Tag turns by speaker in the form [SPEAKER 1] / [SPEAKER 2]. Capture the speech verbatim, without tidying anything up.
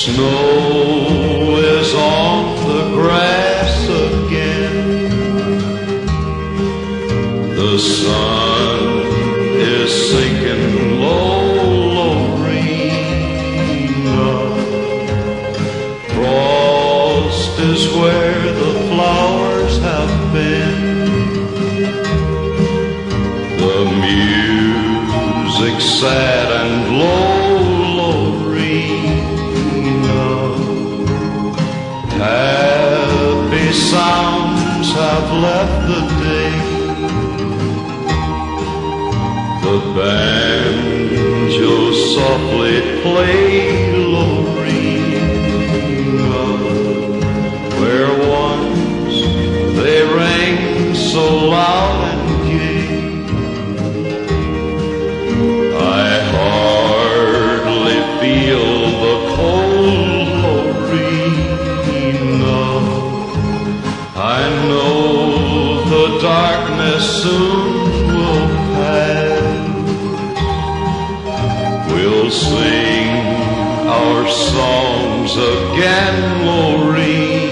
[SPEAKER 1] Snow is on the grass again. The sun is sinking low, Lorena. Frost is where the flowers have been. The music's sad and low, Lorena. Happy sounds have left the day. The banjo softly play, Lorena, where once they rang so loud and gay. I hardly feel the cold, Lorena. I know the darkness soon will pass. We'll sing our songs again, Lorena.